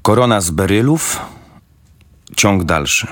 Korona z berylów. Ciąg dalszy.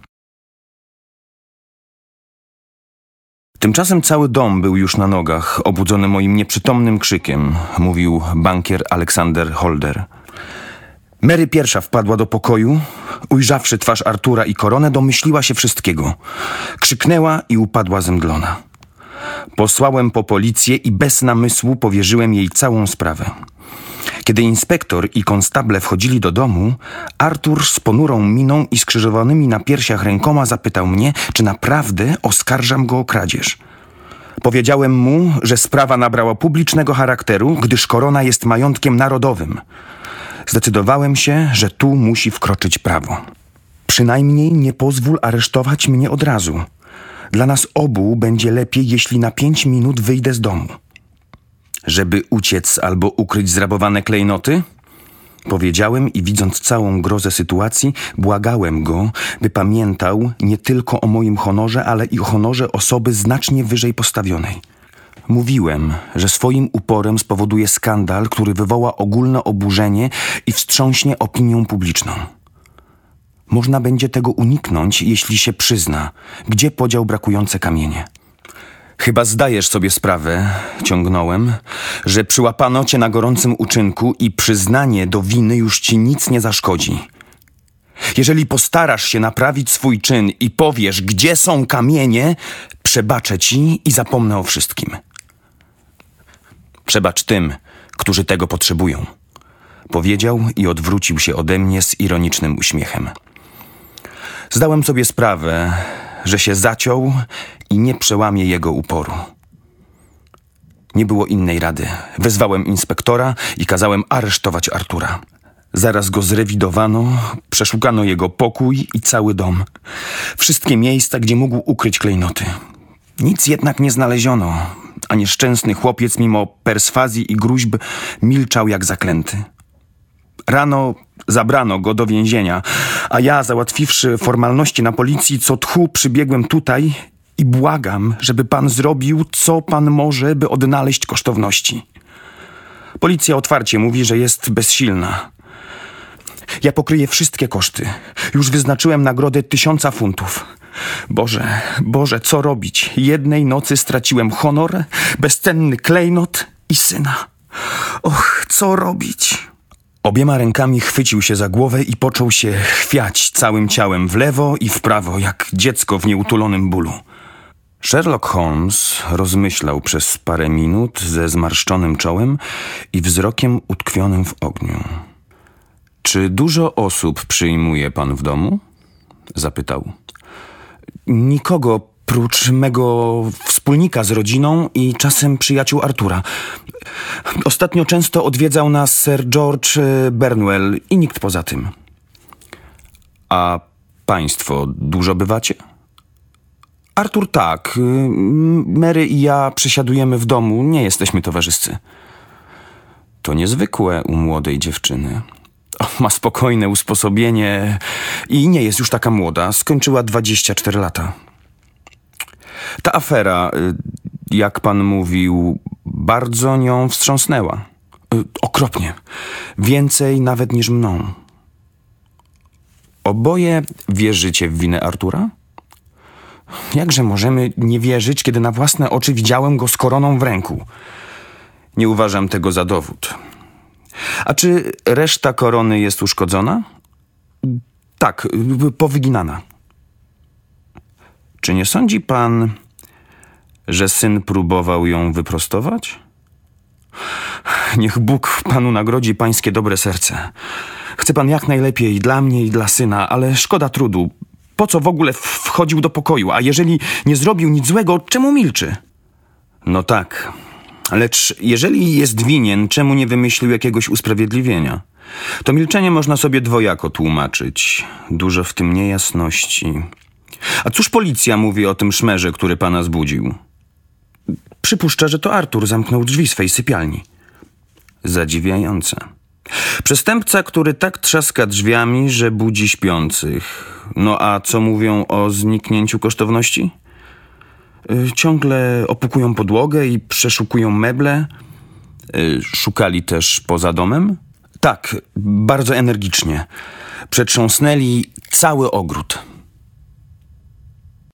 Tymczasem cały dom był już na nogach, obudzony moim nieprzytomnym krzykiem, mówił bankier Aleksander Holder. Mary pierwsza wpadła do pokoju. Ujrzawszy twarz Artura i koronę, domyśliła się wszystkiego. Krzyknęła i upadła zemdlona. Posłałem po policję i bez namysłu powierzyłem jej całą sprawę. Kiedy inspektor i konstable wchodzili do domu, Artur z ponurą miną i skrzyżowanymi na piersiach rękoma zapytał mnie, czy naprawdę oskarżam go o kradzież. Powiedziałem mu, że sprawa nabrała publicznego charakteru, gdyż korona jest majątkiem narodowym. Zdecydowałem się, że tu musi wkroczyć prawo. Przynajmniej nie pozwól aresztować mnie od razu. Dla nas obu będzie lepiej, jeśli na 5 minut wyjdę z domu. Żeby uciec albo ukryć zrabowane klejnoty? Powiedziałem i widząc całą grozę sytuacji, błagałem go, by pamiętał nie tylko o moim honorze, ale i o honorze osoby znacznie wyżej postawionej. Mówiłem, że swoim uporem spowoduje skandal, który wywoła ogólne oburzenie i wstrząśnie opinią publiczną. Można będzie tego uniknąć, jeśli się przyzna, gdzie podział brakujące kamienie. Chyba zdajesz sobie sprawę, ciągnąłem, że przyłapano cię na gorącym uczynku i przyznanie do winy już ci nic nie zaszkodzi. Jeżeli postarasz się naprawić swój czyn i powiesz, gdzie są kamienie, przebaczę ci i zapomnę o wszystkim. Przebacz tym, którzy tego potrzebują, powiedział i odwrócił się ode mnie z ironicznym uśmiechem. Zdałem sobie sprawę, że się zaciął i nie przełamie jego uporu. Nie było innej rady. Wezwałem inspektora i kazałem aresztować Artura. Zaraz go zrewidowano, przeszukano jego pokój i cały dom. Wszystkie miejsca, gdzie mógł ukryć klejnoty. Nic jednak nie znaleziono, a nieszczęsny chłopiec mimo perswazji i gruźb milczał jak zaklęty. Rano zabrano go do więzienia, a ja, załatwiwszy formalności na policji, co tchu przybiegłem tutaj i błagam, żeby pan zrobił, co pan może, by odnaleźć kosztowności. Policja otwarcie mówi, że jest bezsilna. Ja pokryję wszystkie koszty. Już wyznaczyłem nagrodę 1000 funtów. Boże, co robić? Jednej nocy straciłem honor, bezcenny klejnot i syna. Och, co robić? Obiema rękami chwycił się za głowę i począł się chwiać całym ciałem w lewo i w prawo, jak dziecko w nieutulonym bólu. Sherlock Holmes rozmyślał przez parę minut ze zmarszczonym czołem i wzrokiem utkwionym w ogniu. Czy dużo osób przyjmuje pan w domu? Zapytał. Nikogo prócz mego wspólnika z rodziną i czasem przyjaciół Artura. Ostatnio często odwiedzał nas Sir George Bernwell i nikt poza tym. A państwo dużo bywacie? Artur tak. Mary i ja przesiadujemy w domu, nie jesteśmy towarzyscy. To niezwykłe u młodej dziewczyny. Ma spokojne usposobienie i nie jest już taka młoda. Skończyła 24 lata. Ta afera, jak pan mówił, bardzo nią wstrząsnęła. Okropnie. Więcej nawet niż mną. Oboje wierzycie w winę Artura? Jakże możemy nie wierzyć, kiedy na własne oczy widziałem go z koroną w ręku? Nie uważam tego za dowód. A czy reszta korony jest uszkodzona? Tak, powyginana. Czy nie sądzi pan, że syn próbował ją wyprostować? Niech Bóg panu nagrodzi pańskie dobre serce. Chce pan jak najlepiej dla mnie i dla syna, ale szkoda trudu. Po co w ogóle wchodził do pokoju? A jeżeli nie zrobił nic złego, czemu milczy? No tak, lecz jeżeli jest winien, czemu nie wymyślił jakiegoś usprawiedliwienia? To milczenie można sobie dwojako tłumaczyć. Dużo w tym niejasności. A cóż policja mówi o tym szmerze, który pana zbudził? Przypuszcza, że to Artur zamknął drzwi swej sypialni. Zadziwiające. Przestępca, który tak trzaska drzwiami, że budzi śpiących. No a co mówią o zniknięciu kosztowności? Ciągle opukują podłogę i przeszukują meble. Szukali też poza domem? Tak, bardzo energicznie. Przetrząsnęli cały ogród.